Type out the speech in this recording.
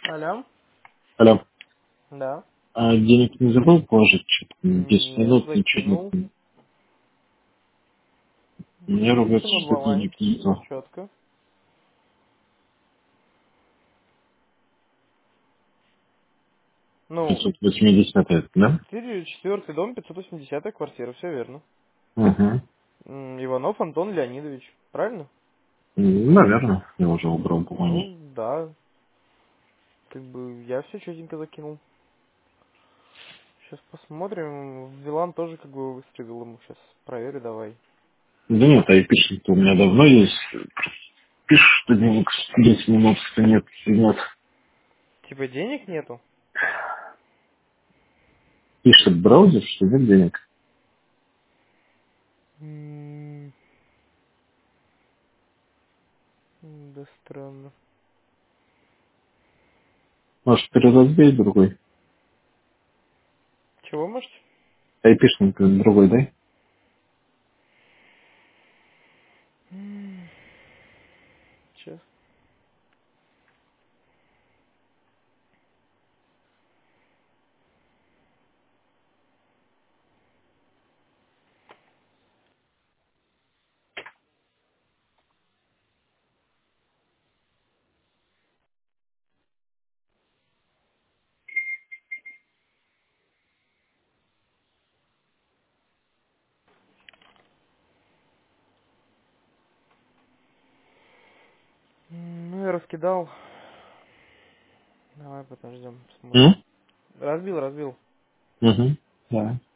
Алло? Алло. Да. А денег не забыл положить? Что-то 10 Нет, минут, ничего закинул. нет. Мне ругаться, Все на что денег балансе, нету. четко. Ну, 580 да? 4-й дом, 580-я квартира, все верно. Угу. Иванов Антон Леонидович, правильно? Наверное, я уже убрал бумаги. Ну, да, как бы я все четенько закинул. Сейчас посмотрим. В Вилан тоже как бы выстрелил ему. Сейчас проверю, давай. Да нет, айпишник-то у меня давно есть. Пишет, что денег 10 минут, что нет, и нет. Типа денег нету? Пишет браузер, что нет денег. М, Да странно. Может, переразбей другой. Чего, может? Айпишник другой, дай. Сейчас. Ну, я раскидал. Давай подождем, посмотрим. М? Разбил. Угу. Да.